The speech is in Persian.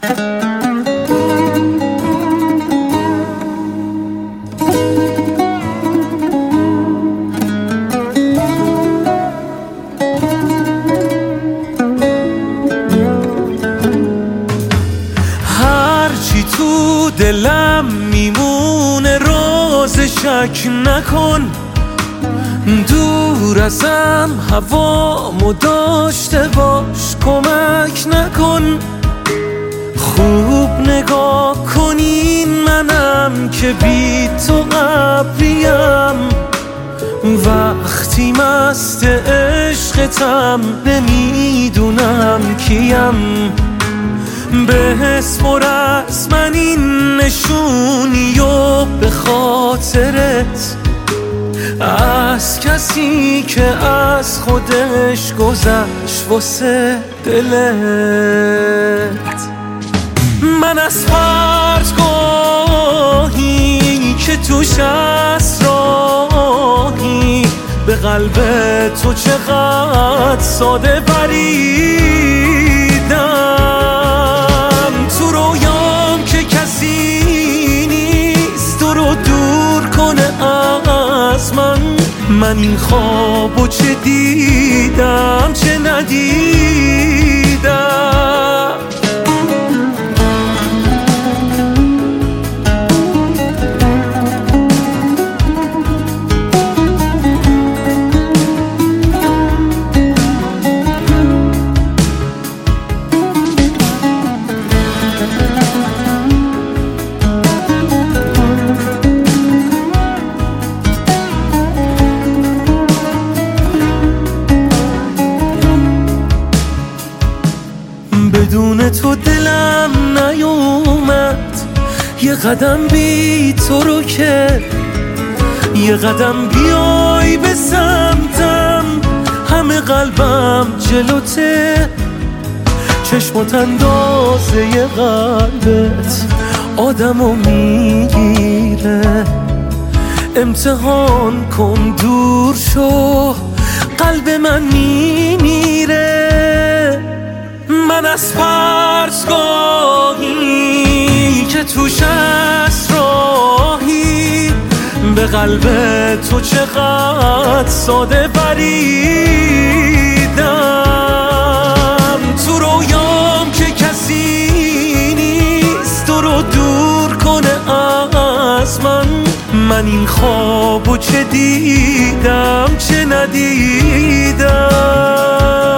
هرچی تو دلم میمونه راز شک نکن، دور ازم هوامو داشته باش کمک نکن. خوب نگاه کنین منم که بی تو ابریم، وقتی مست عشقتم نمیدونم کیم. بسپر من این نشونی و به خاطرت از کسی که از خودش گذشت واسه دلت. من از فرزگاهی که توش اسراحی به قلب تو چقدر ساده بریدم. تو رویام که کسی نیست تو رو دور کنه از من این خوابو چه دیدم چه ندیدم. بدون تو دلم نیومد یه قدم بی تو رو که، یه قدم بیای به سمتم همه قلبم جلوته. چشمات اندازه ی قلبت آدمو میگیره، امتحان کن دور شو قلب من میمیره. من از فرزگاهی که توش اسراحی به قلب تو چقدر ساده بریدم. تو رویام که کسی نیست تو رو دور کنه از من این خوابو چه دیدم چه ندیدم.